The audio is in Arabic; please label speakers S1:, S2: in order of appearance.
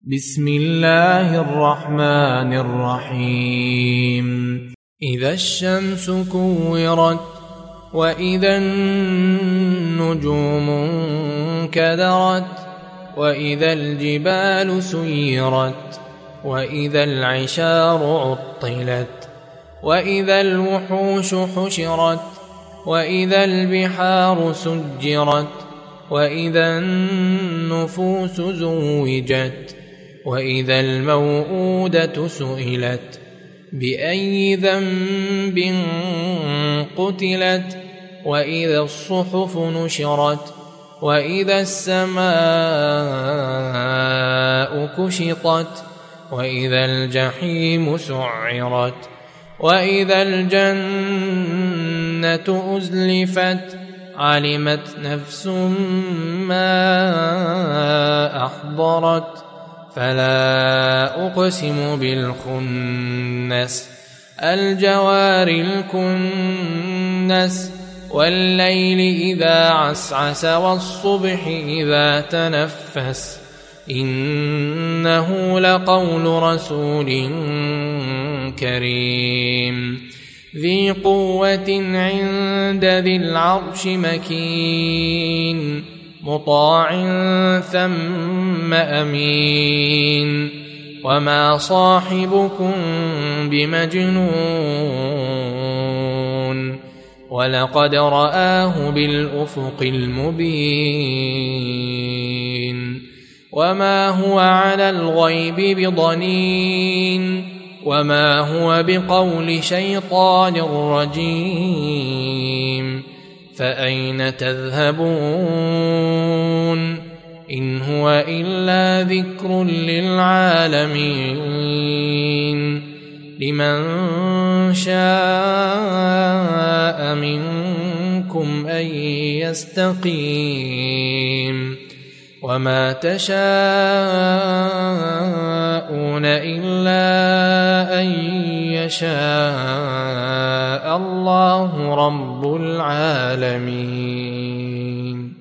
S1: بسم الله الرحمن الرحيم إذا الشمس كورت وإذا النجوم انكدرت وإذا الجبال سيرت وإذا العشار عطلت وإذا الوحوش حشرت وإذا البحار سجرت وإذا النفوس زوجت وإذا الموءودة سئلت بأي ذنب قتلت وإذا الصحف نشرت وإذا السماء كشطت وإذا الجحيم سعرت وإذا الجنة أزلفت علمت نفس ما أحضرت فلا أقسم بالخنس الجوار الكنس والليل إذا عسعس والصبح إذا تنفس إنه لقول رسول كريم ذي قوة عند ذي العرش مكين مطاع ثم أمين وما صاحبكم بمجنون ولقد رآه بالأفق المبين وما هو على الغيب بضنين وما هو بقول شيطان رجيم فأين تذهبون إن هو إلا ذكر للعالمين لمن شاء منكم أن يستقيم وما تشاءون إلا أن يشاء الله رب العالمين.